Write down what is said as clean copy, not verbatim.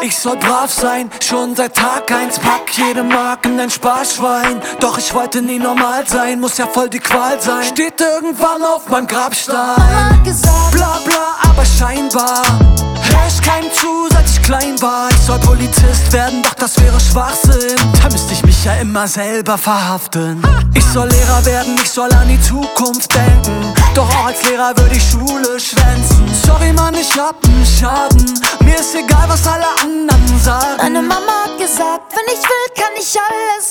Ich soll brav sein, schon seit Tag 1. Pack jede Mark in ein Sparschwein. Doch ich wollte nie normal sein, muss ja voll die Qual sein. Steht irgendwann auf meinem Grabstein. Mama hat gesagt, bla bla, aber scheinbar hör ich keinem zu, seit ich klein war. Ich soll Polizist werden, doch das wäre Schwachsinn. Da müsste ich mich ja immer selber verhaften. Ich soll Lehrer werden, ich soll an die Zukunft denken. Doch auch als Lehrer würde ich Schule schwänzen. Sorry Mann, ich hab nen Schaden. Mir ist egal, was alle anderen sagen. meine Mama hat gesagt, wenn ich will, kann ich alles.